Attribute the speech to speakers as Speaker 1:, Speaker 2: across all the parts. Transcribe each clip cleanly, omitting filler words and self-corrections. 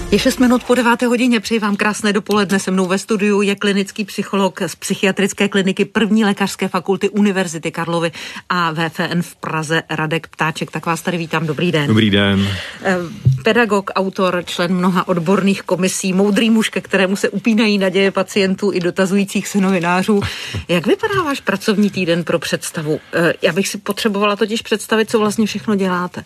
Speaker 1: Je 6 minut po 9. hodině, přeji vám krásné dopoledne. Se mnou ve studiu je klinický psycholog z psychiatrické kliniky 1. lékařské fakulty Univerzity Karlovy a VFN v Praze Radek Ptáček. Tak vás tady vítám, dobrý den.
Speaker 2: Dobrý den.
Speaker 1: Pedagog, autor, člen mnoha odborných komisí, moudrý muž, ke kterému se upínají naděje pacientů i dotazujících se novinářů. Jak vypadá váš pracovní týden pro představu? Já bych si potřebovala totiž představit, co vlastně všechno děláte.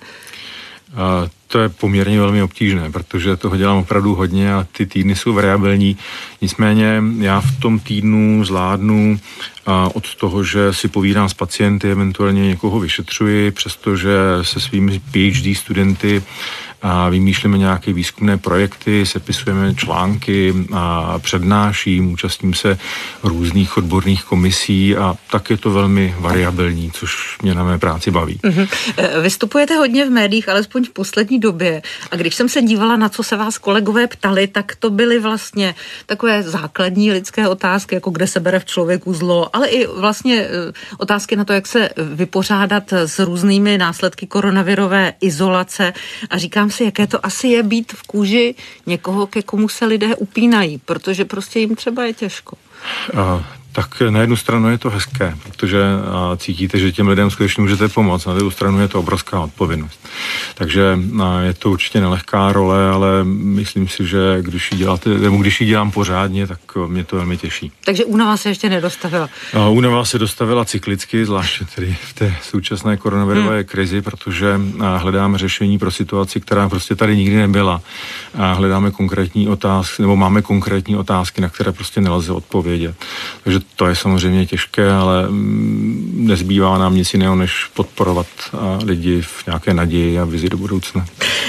Speaker 2: To je poměrně velmi obtížné, protože toho dělám opravdu hodně a ty týdny jsou variabilní. Nicméně já v tom týdnu zvládnu od toho, že si povídám s pacienty, eventuálně někoho vyšetřuji, přestože se svými PhD studenty vymýšlíme nějaké výzkumné projekty, sepisujeme články a přednáším, účastním se různých odborných komisí a tak je to velmi variabilní, což mě na mé práci baví.
Speaker 1: Vystupujete hodně v médiích, alespoň v poslední době. A když jsem se dívala, na co se vás kolegové ptali, tak to byly vlastně takové základní lidské otázky, jako kde se bere v člověku zlo, ale i vlastně otázky na to, jak se vypořádat s různými následky koronavirové izolace. A říkám si, jaké to asi je být v kůži někoho, ke komu se lidé upínají, protože prostě jim třeba je těžko.
Speaker 2: Tak na jednu stranu je to hezké, protože cítíte, že těm lidem skutečně můžete pomoct. Na druhou stranu je to obrovská odpovědnost. Takže je to určitě nelehká role, ale myslím si, že když ji dělám pořádně, tak mě to velmi těší.
Speaker 1: Takže únava se ještě nedostavila?
Speaker 2: Únava se dostavila cyklicky, zvláště tedy v té současné koronavirové krizi, protože hledáme řešení pro situaci, která prostě tady nikdy nebyla. Hledáme konkrétní otázky, nebo máme konkrétní otázky, na které prostě nelze odpovědět. Takže to je samozřejmě těžké, ale nezbývá nám nic jiného, než podporovat lidi v nějaké naději a vizi do budoucna.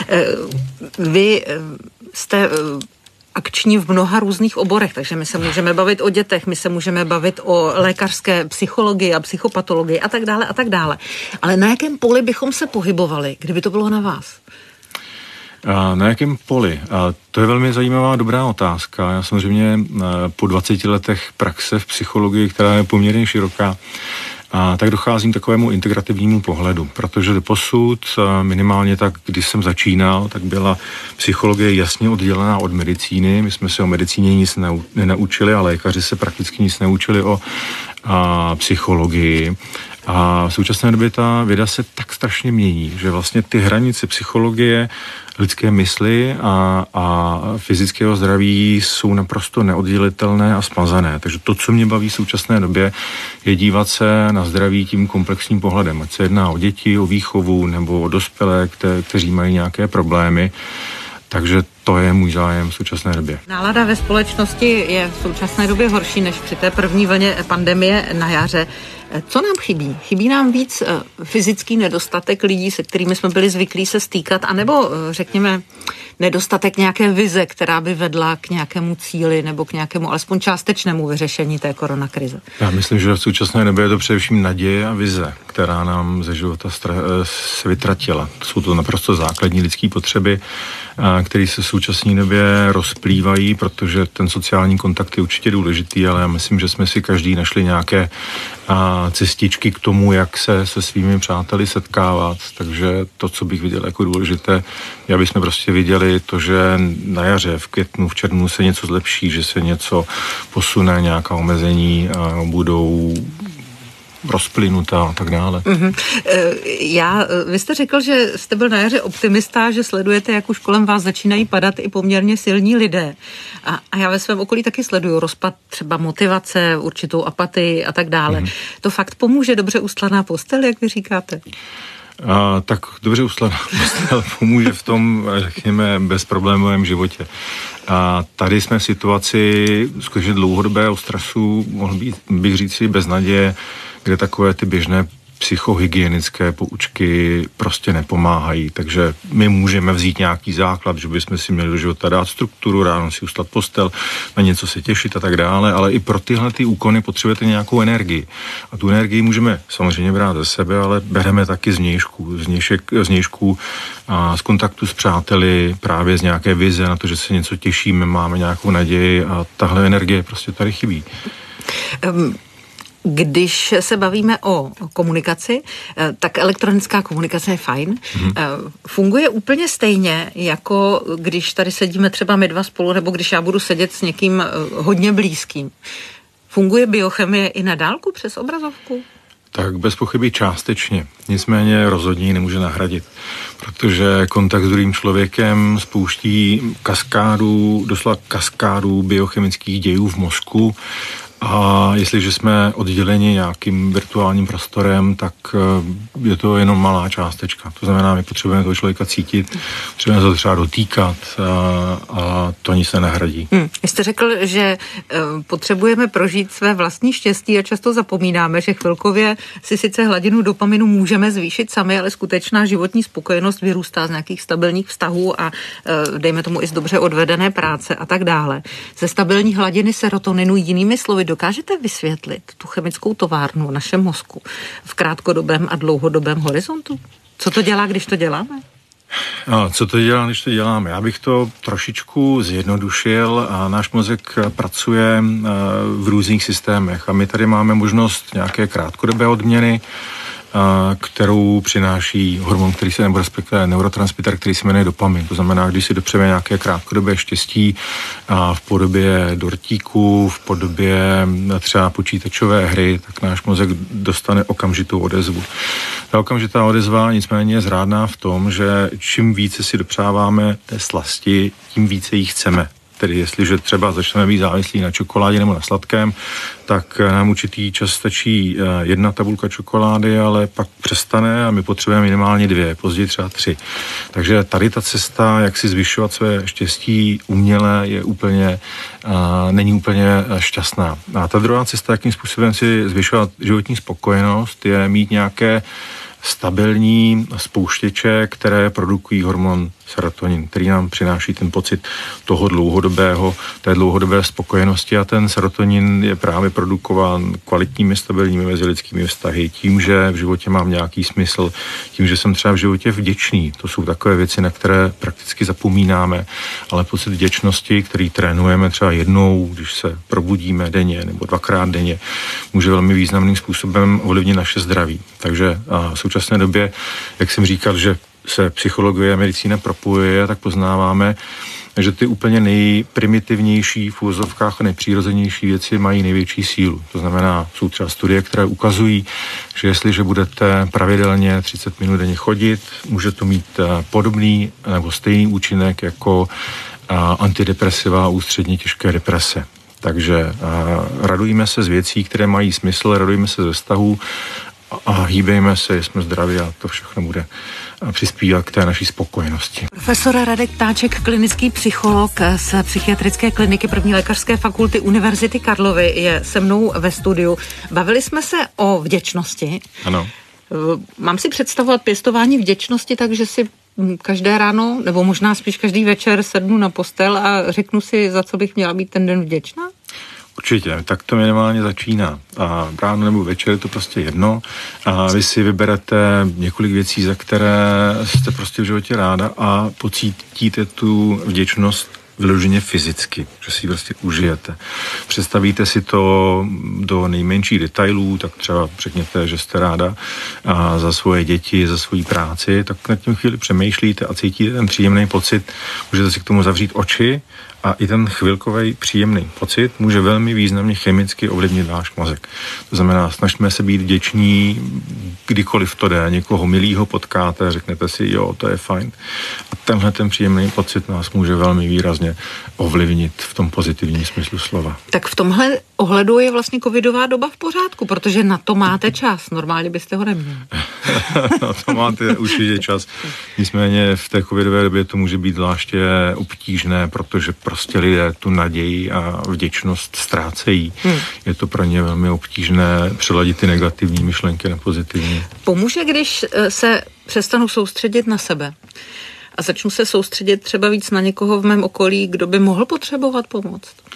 Speaker 1: Vy jste akční v mnoha různých oborech, takže my se můžeme bavit o dětech, my se můžeme bavit o lékařské psychologii a psychopatologii a tak dále a tak dále. Ale na jakém poli bychom se pohybovali, kdyby to bylo na vás?
Speaker 2: Na jakém poli? To je velmi zajímavá, dobrá otázka. Já samozřejmě po 20 letech praxe v psychologii, která je poměrně široká, tak docházím k takovému integrativnímu pohledu, protože doposud, minimálně tak, když jsem začínal, tak byla psychologie jasně oddělená od medicíny. My jsme se o medicíně nic nenaučili a lékaři se prakticky nic neučili o psychologii. A v současné době ta věda se tak strašně mění, že vlastně ty hranice psychologie, lidské mysli a fyzického zdraví jsou naprosto neoddělitelné a smazané. Takže to, co mě baví v současné době, je dívat se na zdraví tím komplexním pohledem. Ať se jedná o děti, o výchovu nebo o dospělé, kteří mají nějaké problémy. Takže to je můj zájem v současné době.
Speaker 1: Nálada ve společnosti je v současné době horší než při té první vlně pandemie na jaře. Co nám chybí? Chybí nám víc fyzický nedostatek lidí, se kterými jsme byli zvyklí se stýkat, anebo řekněme nedostatek nějaké vize, která by vedla k nějakému cíli nebo k nějakému alespoň částečnému vyřešení té koronakrize? Já
Speaker 2: myslím, že v současné době je to především naděje a vize, která nám ze života se vytratila. Jsou to naprosto základní lidské potřeby, které se v současné době rozplývají, protože ten sociální kontakt je určitě důležitý, ale já myslím, že jsme si každý našli nějaké cestičky k tomu, jak se svými přáteli setkávat. Takže to, co bych viděl jako důležité, je, aby jsme prostě viděli to, že na jaře, v květnu, v červnu se něco zlepší, že se něco posune, nějaká omezení budou rozplynutá a tak dále.
Speaker 1: Vy jste řekl, že jste byl na jaře optimista, že sledujete, jak už kolem vás začínají padat i poměrně silní lidé. A já ve svém okolí taky sleduju rozpad třeba motivace, určitou apatii a tak dále. To fakt pomůže dobře ustlaná postel, jak vy říkáte?
Speaker 2: Tak dobře ustlaná postel pomůže v tom, řekněme, bezproblémovém životě. A tady jsme v situaci skutečně dlouhodobého stresu, mohl bych říct si beznaděje, kde takové ty běžné psychohygienické poučky prostě nepomáhají. Takže my můžeme vzít nějaký základ, že bychom si měli do života dát strukturu, ráno si ustat postel, na něco se těšit a tak dále, ale i pro tyhle ty úkony potřebujete nějakou energii. A tu energii můžeme samozřejmě brát ze sebe, ale bereme taky z vnějšku a z kontaktu s přáteli, právě z nějaké vize na to, že se něco těšíme, máme nějakou naději a tahle energie prostě tady chybí.
Speaker 1: Když se bavíme o komunikaci, tak elektronická komunikace je fajn. Funguje úplně stejně, jako když tady sedíme třeba my dva spolu, nebo když já budu sedět s někým hodně blízkým. Funguje biochemie i na dálku přes obrazovku?
Speaker 2: Tak bez pochyby částečně, nicméně rozhodně ji nemůže nahradit, protože kontakt s druhým člověkem spouští doslova kaskádu biochemických dějů v mozku. A jestliže jsme odděleni nějakým virtuálním prostorem, tak je to jenom malá částečka. To znamená, my potřebujeme toho člověka cítit, potřebujeme se to třeba dotýkat a to nic nenahradí.
Speaker 1: Jste řekl, že potřebujeme prožít své vlastní štěstí a často zapomínáme, že chvilkově si sice hladinu dopaminu můžeme zvýšit sami, ale skutečná životní spokojenost vyrůstá z nějakých stabilních vztahů a dejme tomu i z dobře odvedené práce a tak dále. Ze stabilní hladiny serotoninu, jinými slovy, dokážete vysvětlit tu chemickou továrnu v našem mozku v krátkodobém a dlouhodobém horizontu? Co to dělá, když to děláme?
Speaker 2: Co to dělá, když to děláme? Já bych to trošičku zjednodušil a náš mozek pracuje v různých systémech a my tady máme možnost nějaké krátkodobé odměny, kterou přináší hormon, který se nebo respektive neurotransmitter, který se jmenuje dopamin. To znamená, když si dopřejeme nějaké krátkodobé štěstí v podobě dortíku, v podobě třeba počítačové hry, tak náš mozek dostane okamžitou odezvu. Ta okamžitá odezva nicméně je zrádná v tom, že čím více si dopřáváme té slasti, tím více jí chceme. Tedy jestliže třeba začneme být závislí na čokoládě nebo na sladkém, tak nám určitý čas stačí 1 tabulka čokolády, ale pak přestane a my potřebujeme minimálně 2, později třeba 3. Takže tady ta cesta, jak si zvyšovat své štěstí uměle, není úplně šťastná. A ta druhá cesta, jakým způsobem si zvyšovat životní spokojenost, je mít nějaké stabilní spouštěče, které produkují hormon serotonin, který nám přináší ten pocit té dlouhodobé spokojenosti a ten serotonin je právě produkován kvalitními, stabilními mezilidskými vztahy, tím, že v životě mám nějaký smysl, tím, že jsem třeba v životě vděčný. To jsou takové věci, na které prakticky zapomínáme, ale pocit vděčnosti, který trénujeme třeba jednou, když se probudíme denně nebo 2krát denně, může velmi významným způsobem ovlivnit naše zdraví. Takže v současné době, jak jsem říkal, že se psychologie a medicína propojuje, tak poznáváme, že ty úplně nejprimitivnější v úvozovkách a nejpřirozenější věci mají největší sílu. To znamená, jsou třeba studie, které ukazují, že jestliže budete pravidelně 30 minut denně chodit, může to mít podobný nebo stejný účinek jako antidepresiva a ústředně těžké deprese. Takže radujme se z věcí, které mají smysl, radujme se ze vztahů a hýbejme se, jsme zdraví a to všechno bude přispívat k té naší spokojenosti.
Speaker 1: Profesor Radek Ptáček, klinický psycholog z psychiatrické kliniky 1. lékařské fakulty Univerzity Karlovy, je se mnou ve studiu. Bavili jsme se o vděčnosti.
Speaker 2: Ano.
Speaker 1: Mám si představovat pěstování vděčnosti, takže si každé ráno, nebo možná spíš každý večer sednu na postel a řeknu si, za co bych měla být ten den vděčná?
Speaker 2: Určitě, tak to minimálně začíná. A ráno nebo večer je to prostě jedno a vy si vyberete několik věcí, za které jste prostě v životě ráda a pocítíte tu vděčnost vyloženě fyzicky, že si ji prostě užijete. Představíte si to do nejmenších detailů, tak třeba řekněte, že jste ráda za svoje děti, za svoji práci, tak na tím chvíli přemýšlíte a cítíte ten příjemný pocit, můžete si k tomu zavřít oči a i ten chvilkový příjemný pocit může velmi významně chemicky ovlivnit váš mozek. To znamená, snažíme se být vděční, kdykoliv to jde, někoho milýho potkáte, řeknete si, jo, to je fajn. A tenhle ten příjemný pocit nás může velmi výrazně ovlivnit v tom pozitivním smyslu slova.
Speaker 1: Tak v tomhle ohledu je vlastně covidová doba v pořádku, protože na to máte čas, normálně byste ho neměli.
Speaker 2: Na to máte určitě čas. Nicméně v té covidové době to může být zvláště obtížné, protože prostě lidé tu naději a vděčnost ztrácejí. Je to pro ně velmi obtížné přeladit ty negativní myšlenky na pozitivní.
Speaker 1: Pomůže, když se přestanu soustředit na sebe a začnu se soustředit třeba víc na někoho v mém okolí, kdo by mohl potřebovat pomoc?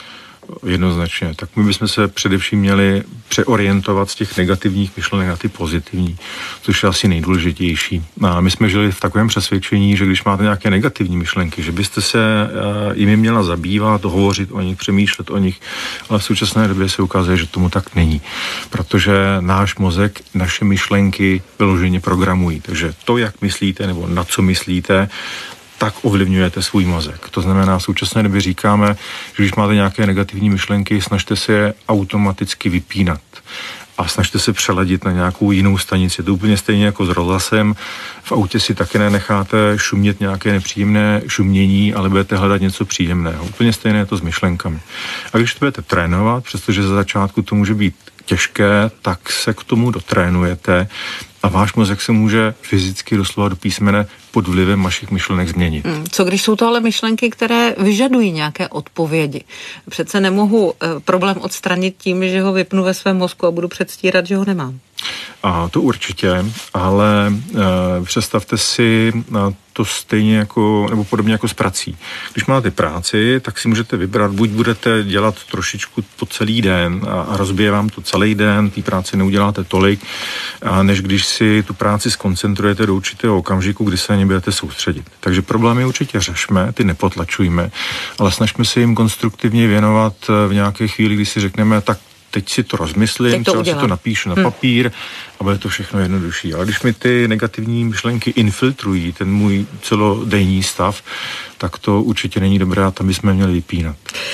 Speaker 2: jednoznačně. Tak my bychom se především měli přeorientovat z těch negativních myšlenek na ty pozitivní, což je asi nejdůležitější. A my jsme žili v takovém přesvědčení, že když máte nějaké negativní myšlenky, že byste se jimi měla zabývat, hovořit o nich, přemýšlet o nich, ale v současné době se ukazuje, že tomu tak není. Protože náš mozek, naše myšlenky vyloženě programují. Takže to, jak myslíte nebo na co myslíte, tak ovlivňujete svůj mozek. To znamená, v současné době říkáme, že když máte nějaké negativní myšlenky, snažte se je automaticky vypínat a snažte se přeladit na nějakou jinou stanici. To úplně stejně jako s rozhlasem. V autě si také nenecháte šumět nějaké nepříjemné šumění, ale budete hledat něco příjemného. Úplně stejné je to s myšlenkami. A když to budete trénovat, přestože za začátku to může být těžké, tak se k tomu dotrénujete a váš mozek se může fyzicky doslova do písmene pod vlivem vašich myšlenek změnit.
Speaker 1: Co když jsou to ale myšlenky, které vyžadují nějaké odpovědi? Přece nemohu problém odstranit tím, že ho vypnu ve svém mozku a budu předstírat, že ho nemám.
Speaker 2: A to určitě, ale představte si to stejně jako, nebo podobně jako s prací. Když máte práci, tak si můžete vybrat, buď budete dělat trošičku po celý den a rozbije vám to celý den, té práci neuděláte tolik, než když si tu práci zkoncentrujete do určitého okamžiku, kdy se na ně budete soustředit. Takže problémy určitě řešme, ty nepotlačujme, ale snažme se jim konstruktivně věnovat v nějaké chvíli, kdy si řekneme, tak teď si to rozmyslím, třeba si to napíšu na papír a bude to všechno jednodušší. Ale když mi ty negativní myšlenky infiltrují ten můj celodenní stav, tak to určitě není dobré a tam bychom měli vypínat.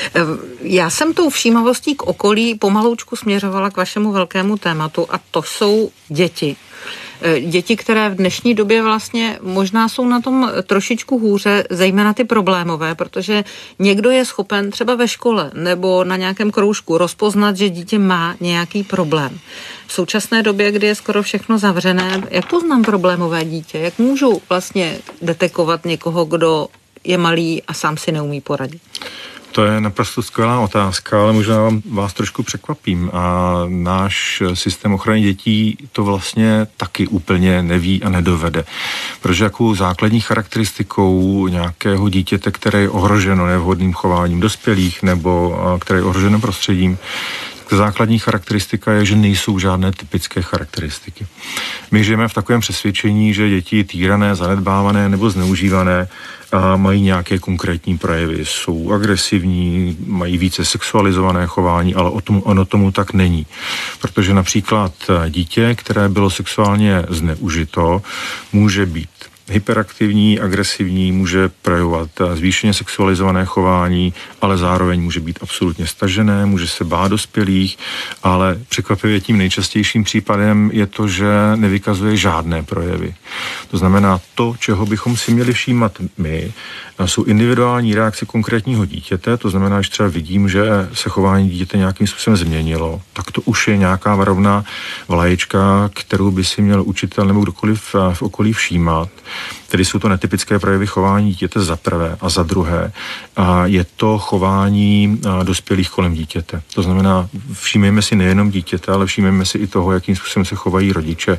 Speaker 1: Já jsem tou všímavostí k okolí pomaloučku směřovala k vašemu velkému tématu a to jsou děti. Děti, které v dnešní době vlastně možná jsou na tom trošičku hůře, zejména ty problémové, protože někdo je schopen třeba ve škole nebo na nějakém kroužku rozpoznat, že dítě má nějaký problém. V současné době, kdy je skoro všechno zavřené, jak poznám problémové dítě? Jak můžu vlastně detekovat někoho, kdo je malý a sám si neumí poradit?
Speaker 2: To je naprosto skvělá otázka, ale možná vás trošku překvapím. A náš systém ochrany dětí to vlastně taky úplně neví a nedovede. Protože jakou základní charakteristikou nějakého dítěte, které je ohroženo nevhodným chováním dospělých nebo které je ohroženo prostředím, základní charakteristika je, že nejsou žádné typické charakteristiky. My žijeme v takovém přesvědčení, že děti týrané, zanedbávané nebo zneužívané mají nějaké konkrétní projevy. Jsou agresivní, mají více sexualizované chování, ale ono tomu tak není. Protože například dítě, které bylo sexuálně zneužito, může být hyperaktivní, agresivní, může projevovat zvýšeně sexualizované chování, ale zároveň může být absolutně stažené, může se bát dospělých, ale překvapivě tím nejčastějším případem je to, že nevykazuje žádné projevy. To znamená, to, čeho bychom si měli všímat my, jsou individuální reakce konkrétního dítěte, to znamená, že třeba vidím, že se chování dítěte nějakým způsobem změnilo, tak to už je nějaká varovná vlaječka, kterou by si měl učitel nebo kdokoliv v okolí všímat. Tedy jsou to netypické projevy chování dítěte za prvé a za druhé. A je to chování dospělých kolem dítěte. To znamená, všímejme si nejenom dítěte, ale všímejme si i toho, jakým způsobem se chovají rodiče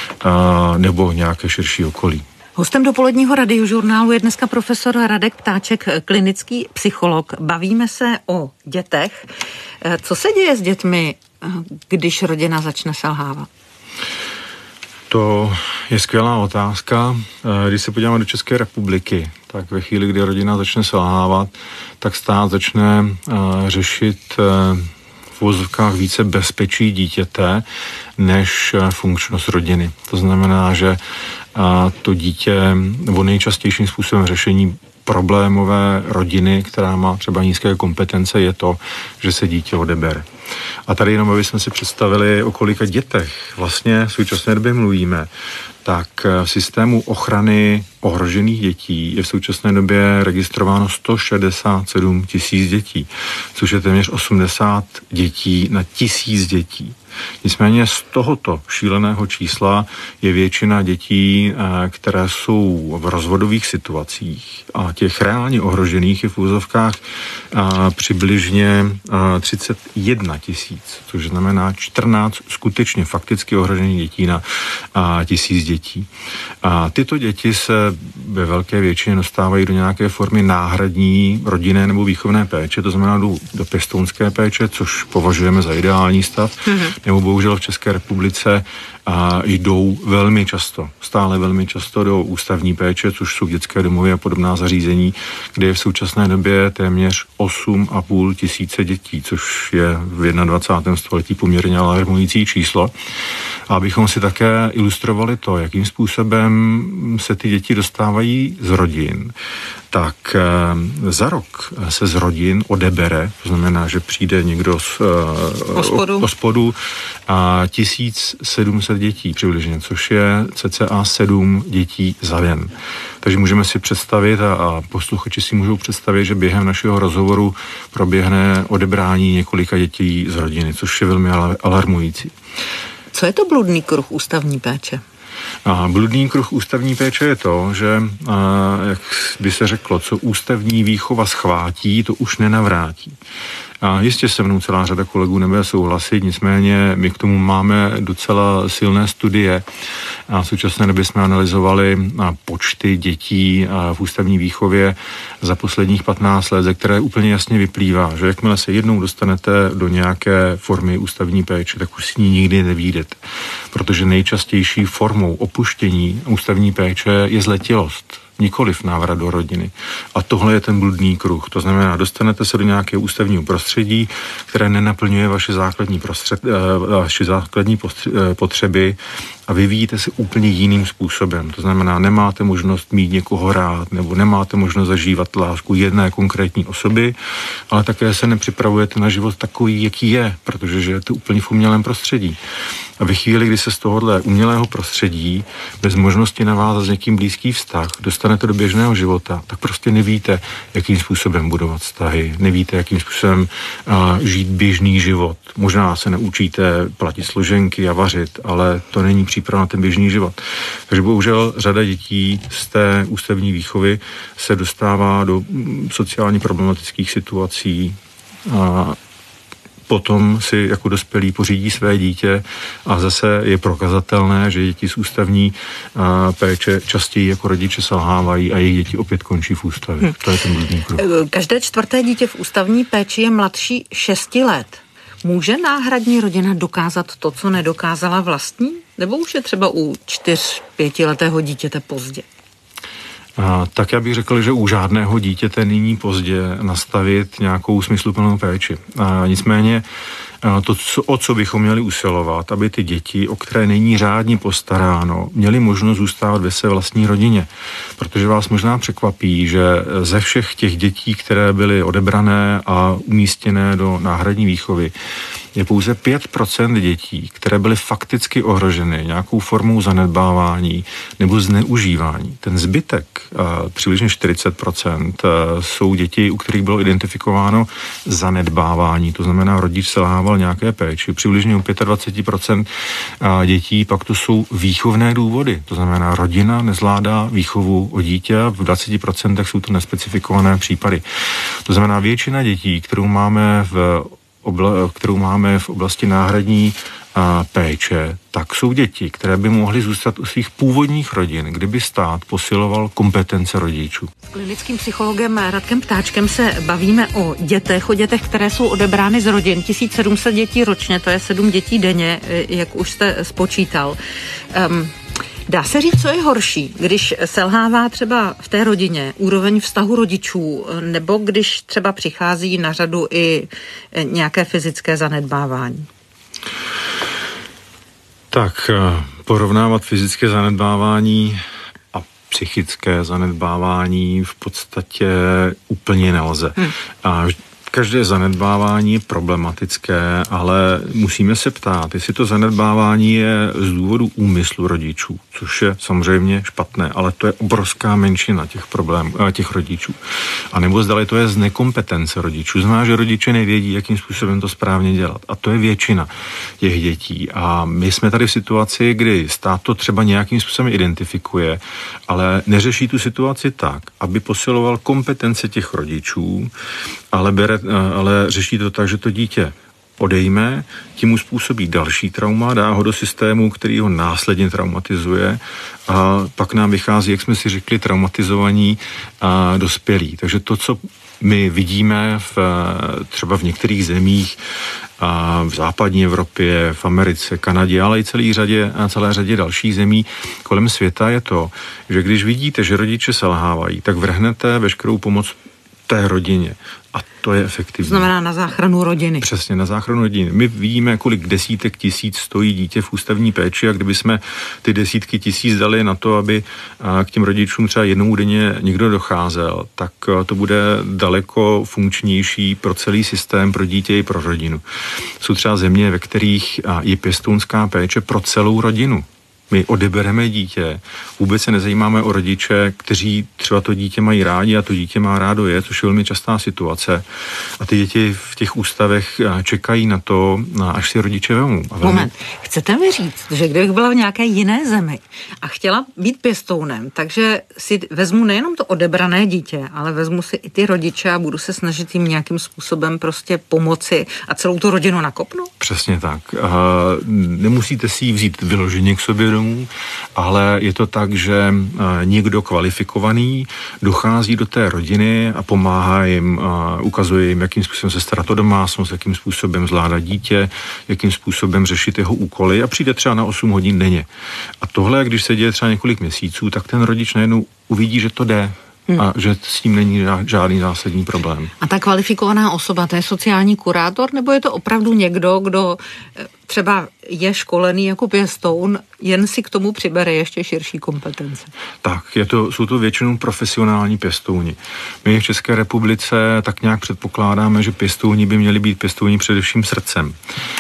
Speaker 2: nebo nějaké širší okolí.
Speaker 1: Hostem dopoledního Radiožurnálu je dneska profesor Radek Ptáček, klinický psycholog. Bavíme se o dětech. Co se děje s dětmi, když rodina začne selhávat?
Speaker 2: To je skvělá otázka. Když se podíváme do České republiky, tak ve chvíli, kdy rodina začne selhávat, tak stát začne řešit v uvozovkách více bezpečí dítěte než funkčnost rodiny. To znamená, že to dítě, nebo nejčastějším způsobem řešení problémové rodiny, která má třeba nízké kompetence, je to, že se dítě odebere. A tady jenom, aby jsme si představili, o kolika dětech vlastně v současné době mluvíme, tak v systému ochrany ohrožených dětí je v současné době registrováno 167 000 dětí, což je téměř 80 dětí na 1000 dětí. Nicméně z tohoto šíleného čísla je většina dětí, které jsou v rozvodových situacích a těch reálně ohrožených je v úzovkách přibližně 31 000, což znamená 14 skutečně fakticky ohrožených dětí na 1000 dětí. A tyto děti se ve velké většině dostávají do nějaké formy náhradní rodinné nebo výchovné péče, to znamená do pěstounské péče, což považujeme za ideální stav, nebo bohužel v České republice jdou velmi často, stále velmi často do ústavní péče, což jsou dětské domovy a podobná zařízení, kde je v současné době téměř 8 500 dětí, což je v 21. století poměrně alarmující číslo. A abychom si také ilustrovali to, jakým způsobem se ty děti dostávají z rodin, tak za rok se z rodin odebere, to znamená, že přijde někdo z ospodu a 1700 dětí přibližně, což je cca 7 dětí za den. Takže můžeme si představit a posluchači si můžou představit, že během našeho rozhovoru proběhne odebrání několika dětí z rodiny, což je velmi alarmující.
Speaker 1: Co je to bludný kruh ústavní péče?
Speaker 2: Bludný kruh ústavní péče je to, že, jak by se řeklo, co ústavní výchova schvátí, to už nenavrátí. A jistě se mnou celá řada kolegů nebude souhlasit, nicméně my k tomu máme docela silné studie. A v současné době jsme analyzovali počty dětí v ústavní výchově za posledních 15 let, ze které úplně jasně vyplývá, že jakmile se jednou dostanete do nějaké formy ústavní péče, tak už s ní nikdy nevyjdete. Protože nejčastější formou opuštění ústavní péče je zletilost, nikoliv návrat do rodiny. A tohle je ten bludný kruh. To znamená, dostanete se do nějakého ústavního prostředí, které nenaplňuje vaše základní potřeby a vyvíjíte se úplně jiným způsobem. To znamená, nemáte možnost mít někoho rád, nebo nemáte možnost zažívat lásku jedné konkrétní osoby, ale také se nepřipravujete na život takový, jaký je, protože žijete úplně v umělém prostředí. A ve chvíli, kdy se z tohohle umělého prostředí, bez možnosti navázat s někým blízký vztah, dostanete do běžného života, tak prostě nevíte, jakým způsobem budovat vztahy, nevíte, jakým způsobem žít běžný život. Možná se neučíte platit složenky a vařit, ale to není příprava na ten běžný život. Takže bohužel řada dětí z té ústavní výchovy se dostává do sociálně problematických situací a potom si jako dospělí pořídí své dítě a zase je prokazatelné, že děti z ústavní péče častěji jako rodiče selhávají a jejich děti opět končí v ústavě. To je ten bludný kruh.
Speaker 1: Každé 4. dítě v ústavní péči je mladší 6 let. Může náhradní rodina dokázat to, co nedokázala vlastní? Nebo už je třeba u 4-5 letého dítěte pozdě?
Speaker 2: Tak já bych řekl, že u žádného dítěte není pozdě nastavit nějakou smysluplnou péči. Nicméně to, o co bychom měli usilovat, aby ty děti, o které není řádně postaráno, měly možnost zůstávat ve své vlastní rodině. Protože vás možná překvapí, že ze všech těch dětí, které byly odebrané a umístěné do náhradní výchovy, je pouze 5% dětí, které byly fakticky ohroženy nějakou formou zanedbávání nebo zneužívání. Ten zbytek, přibližně 40%, jsou děti, u kterých bylo identifikováno zanedbávání, to znamená rodič selhával nějaké péči. Přibližně u 25% dětí pak to jsou výchovné důvody, to znamená rodina nezvládá výchovu o dítě, v 20% jsou to nespecifikované případy. To znamená většina dětí, kterou máme v oblasti náhradní péče, tak jsou děti, které by mohly zůstat u svých původních rodin, kdyby stát posiloval kompetence rodičů.
Speaker 1: S klinickým psychologem Radkem Ptáčkem se bavíme o dětech, které jsou odebrány z rodin. 1700 dětí ročně, to je 7 dětí denně, jak už jste spočítal. Dá se říct, co je horší, když selhává třeba v té rodině úroveň vztahu rodičů, nebo když třeba přichází na řadu i nějaké fyzické zanedbávání?
Speaker 2: Tak porovnávat fyzické zanedbávání a psychické zanedbávání v podstatě úplně nelze. A Každé zanedbávání je problematické, ale musíme se ptát, jestli to zanedbávání je z důvodu úmyslu rodičů, což je samozřejmě špatné, ale to je obrovská menšina těch rodičů. A nebo zdali to je z nekompetence rodičů. Znamená, že rodiče nevědí, jakým způsobem to správně dělat. A to je většina těch dětí. A my jsme tady v situaci, kdy stát to třeba nějakým způsobem identifikuje, ale neřeší tu situaci tak, aby posiloval kompetence těch rodičů, ale řeší to tak, že to dítě odejme, tím mu způsobí další trauma, dá ho do systému, který ho následně traumatizuje a pak nám vychází, jak jsme si řekli, traumatizovaní a dospělí. Takže to, co my vidíme třeba v některých zemích, v západní Evropě, v Americe, Kanadě, ale i celé řadě dalších zemí kolem světa je to, že když vidíte, že rodiče selhávají, tak vrhnete veškerou pomoc té rodině. A to je efektivní.
Speaker 1: Znamená na záchranu rodiny.
Speaker 2: Přesně, na záchranu rodiny. My vidíme, kolik desítek tisíc stojí dítě v ústavní péči a kdyby jsme ty desítky tisíc dali na to, aby k těm rodičům třeba jednou denně někdo docházel, tak to bude daleko funkčnější pro celý systém, pro dítě i pro rodinu. Jsou třeba země, ve kterých je pěstounská péče pro celou rodinu. My odebereme dítě, vůbec se nezajímáme o rodiče, kteří třeba to dítě mají rádi a to dítě má rádo je, což je velmi častá situace. A ty děti v těch ústavech čekají na to, až si rodiče vemou.
Speaker 1: Moment, chcete mi říct, že kdybych byla v nějaké jiné zemi a chtěla být pěstounem, takže si vezmu nejenom to odebrané dítě, ale vezmu si i ty rodiče a budu se snažit jim nějakým způsobem prostě pomoci a celou tu rodinu nakopnu?
Speaker 2: Přesně tak. Nemusíte si ji vzít vyloženě k sobě domů, ale je to tak, že někdo kvalifikovaný dochází do té rodiny a pomáhá jim, ukazuje jim, jakým způsobem se starat o domácnost, jakým způsobem zvládat dítě, jakým způsobem řešit jeho úkoly a přijde třeba na 8 hodin denně. A tohle, když se děje třeba několik měsíců, tak ten rodič najednou uvidí, že to jde. A že s tím není žádný zásadní problém.
Speaker 1: A ta kvalifikovaná osoba, to je sociální kurátor, nebo je to opravdu někdo, kdo třeba je školený jako pěstoun, jen si k tomu přibere ještě širší kompetence?
Speaker 2: Tak, jsou to většinou profesionální pěstouni. My v České republice tak nějak předpokládáme, že pěstouni by měli být pěstouni především srdcem.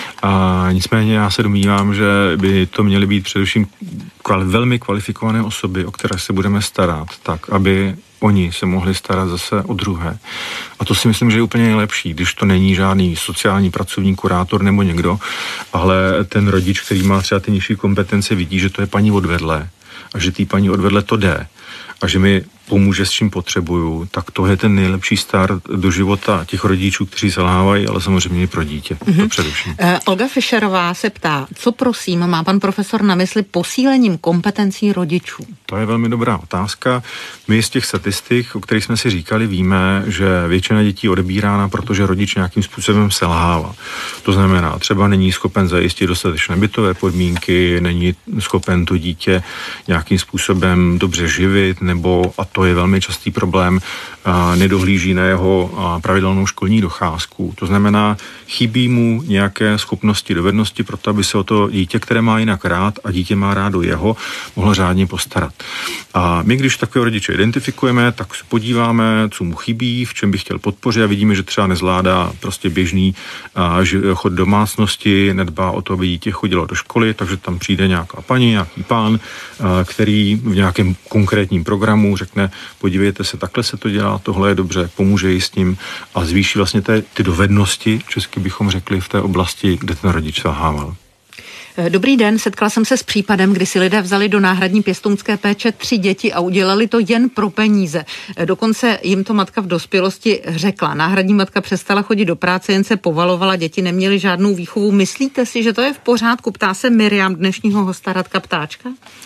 Speaker 2: A nicméně já se domnívám, že by to měly být především velmi kvalifikované osoby, o které se budeme starat, tak, aby oni se mohli starat zase o druhé. A to si myslím, že je úplně nejlepší, když to není žádný sociální pracovník, kurátor nebo někdo, ale ten rodič, který má třeba ty nižší kompetence, vidí, že to je paní odvedle a že té paní odvedle to jde a že mi pomůže, s čím potřebuju, tak to je ten nejlepší start do života těch rodičů, kteří selhávají, ale samozřejmě i pro dítě. To především.
Speaker 1: Olga Fischerová se ptá, co prosím má pan profesor na mysli posílením kompetencí rodičů?
Speaker 2: To je velmi dobrá otázka. My z těch statistik, o kterých jsme si říkali, víme, že většina dětí odebírána, protože rodič nějakým způsobem selhává. To znamená, třeba není schopen zajistit dostatečné bytové podmínky, není schopen to dítě nějakým způsobem dobře živit, nebo, a to je velmi častý problém, nedohlíží na jeho pravidelnou školní docházku. To znamená, chybí mu nějaké schopnosti, dovednosti pro to, aby se o to dítě, které má jinak rád a dítě má rádo jeho, mohlo řádně postarat. A my, když takové rodiče identifikujeme, tak se podíváme, co mu chybí, v čem by chtěl podpořit a vidíme, že třeba nezvládá prostě běžný chod domácnosti, nedbá o to, aby dítě chodilo do školy, takže tam přijde nějaká paní, nějaký pán, který v nějakém konkrétním programu řekne, podívejte se, takhle se to dělá, tohle je dobře, pomůže jí s tím a zvýší vlastně ty dovednosti, česky bychom řekli, v té oblasti, kde ten rodič selhával.
Speaker 1: Dobrý den, setkala jsem se s případem, kdy si lidé vzali do náhradní pěstounské péče 3 děti a udělali to jen pro peníze. Dokonce jim to matka v dospělosti řekla. Náhradní matka přestala chodit do práce, jen se povalovala, děti neměly žádnou výchovu. Myslíte si, že to je v pořádku? Ptá se Miriam, dnešního hosta Radka Ptáčka.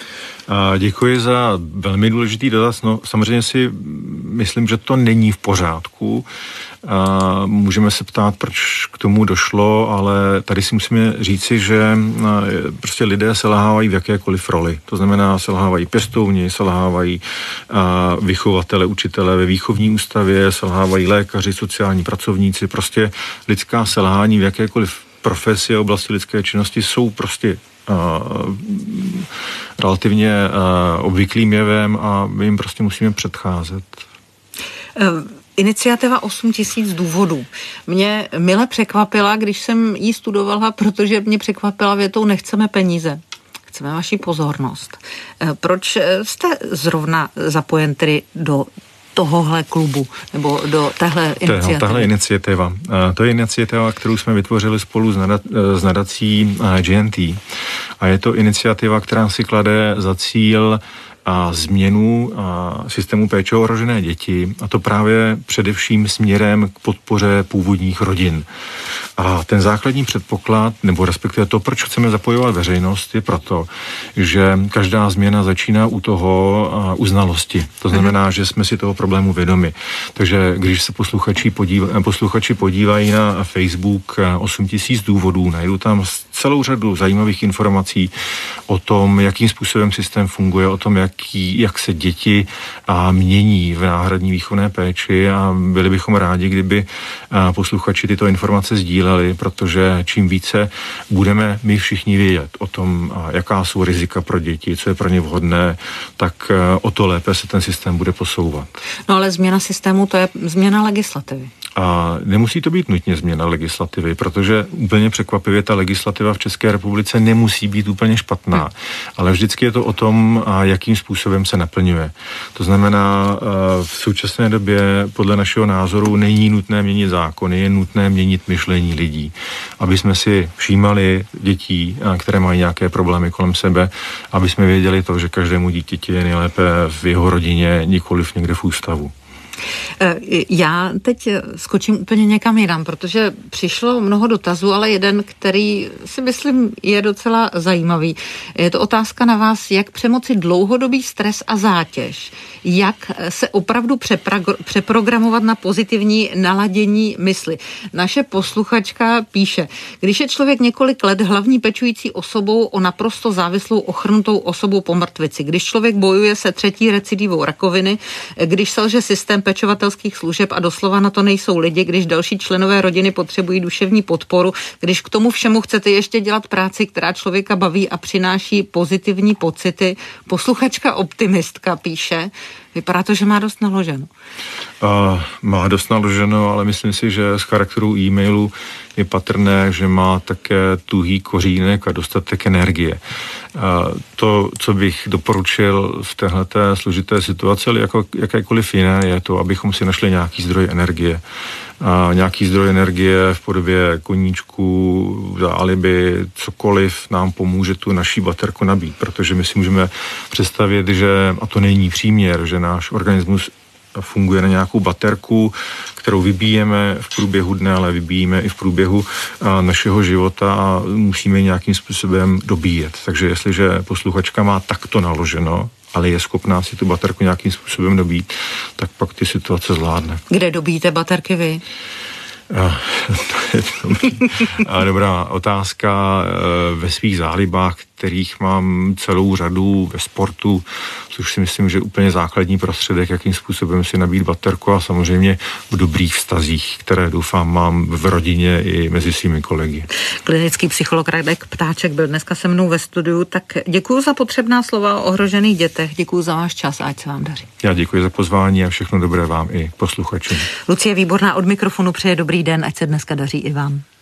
Speaker 2: Děkuji za velmi důležitý dotaz. No, samozřejmě si myslím, že to není v pořádku. Můžeme se ptát, proč k tomu došlo, ale tady si musíme říci, že prostě lidé selhávají v jakékoliv roli. To znamená, selhávají pěstouni, selhávají vychovatele, učitele ve výchovní ústavě, selhávají lékaři, sociální pracovníci. Prostě lidská selhání v jakékoliv profesi a oblasti lidské činnosti jsou prostě relativně obvyklým jevem a my jim prostě musíme předcházet.
Speaker 1: Iniciativa 8000 důvodů. Mě mile překvapila, když jsem ji studovala, protože mě překvapila větou nechceme peníze. Chceme vaši pozornost. Proč jste zrovna zapojen tedy do tohohle klubu nebo do téhle iniciativy?
Speaker 2: Tahle iniciativa. To je iniciativa, kterou jsme vytvořili spolu s nadací GNT. A je to iniciativa, která si klade za cíl změnu systému péče o ohrožené děti, a to právě především směrem k podpoře původních rodin. A ten základní předpoklad, nebo respektive to, proč chceme zapojovat veřejnost, je proto, že každá změna začíná u toho uznalosti. To znamená, že jsme si toho problému vědomi. Takže když se posluchači podívají na Facebook 8000 důvodů, najdou tam celou řadu zajímavých informací o tom, jakým způsobem systém funguje, o tom, jak se děti mění v náhradní výchovné péči, a byli bychom rádi, kdyby posluchači tyto informace sdíleli, protože čím více budeme my všichni vědět o tom, jaká jsou rizika pro děti, co je pro ně vhodné, tak o to lépe se ten systém bude posouvat.
Speaker 1: No ale změna systému, to je změna legislativy.
Speaker 2: A nemusí to být nutně změna legislativy, protože úplně překvapivě ta legislativa v České republice nemusí být úplně špatná, ale vždycky je to o tom, jakým způsobem se naplňuje. To znamená, v současné době podle našeho názoru není nutné měnit zákony, je nutné měnit myšlení lidí, aby jsme si všímali dětí, které mají nějaké problémy kolem sebe, aby jsme věděli to, že každému dítěti je nejlépe v jeho rodině, nikoliv někde v ústavu.
Speaker 1: Já teď skočím úplně někam jinam, protože přišlo mnoho dotazů, ale jeden, který si myslím je docela zajímavý. Je to otázka na vás, jak přemoci dlouhodobý stres a zátěž, jak se opravdu přeprogramovat na pozitivní naladění mysli. Naše posluchačka píše, když je člověk několik let hlavní pečující osobou o naprosto závislou ochrnutou osobu po mrtvici, když člověk bojuje se 3. recidivou rakoviny, když selže systém pečovatelských služeb a doslova na to nejsou lidi, když další členové rodiny potřebují duševní podporu, když k tomu všemu chcete ještě dělat práci, která člověka baví a přináší pozitivní pocity. Posluchačka optimistka píše, vypadá to, že má dost naloženo.
Speaker 2: Má dost naloženo, ale myslím si, že z charakteru e-mailu je patrné, že má také tuhý kořínek a dostatek energie. To, co bych doporučil v téhleté složité situaci, ale jako jakékoliv jiné, je to, abychom si našli nějaký zdroj energie. Nějaký zdroj energie v podobě koníčku, alibi, cokoliv nám pomůže tu naší baterku nabít, protože my si můžeme představit, že, a to není příměr, že náš organismus funguje na nějakou baterku, kterou vybíjeme v průběhu dne, ale vybíjíme i v průběhu našeho života a musíme nějakým způsobem dobíjet. Takže jestliže posluchačka má takto naloženo, ale je schopná si tu baterku nějakým způsobem dobít, tak pak ty situace zvládne.
Speaker 1: Kde dobíjíte baterky vy?
Speaker 2: Dobrá otázka. Ve svých zálibách, kterých mám celou řadu ve sportu, což si myslím, že je úplně základní prostředek, jakým způsobem si nabít baterku, a samozřejmě v dobrých vztazích, které doufám mám v rodině i mezi svými kolegy.
Speaker 1: Klinický psycholog Radek Ptáček byl dneska se mnou ve studiu, tak děkuji za potřebná slova o ohrožených dětech, děkuji za váš čas a ať se vám daří.
Speaker 2: Já děkuji za pozvání a všechno dobré vám i posluchačům.
Speaker 1: Lucie Výborná od mikrofonu přeje dobrý den, ať se dneska daří i vám.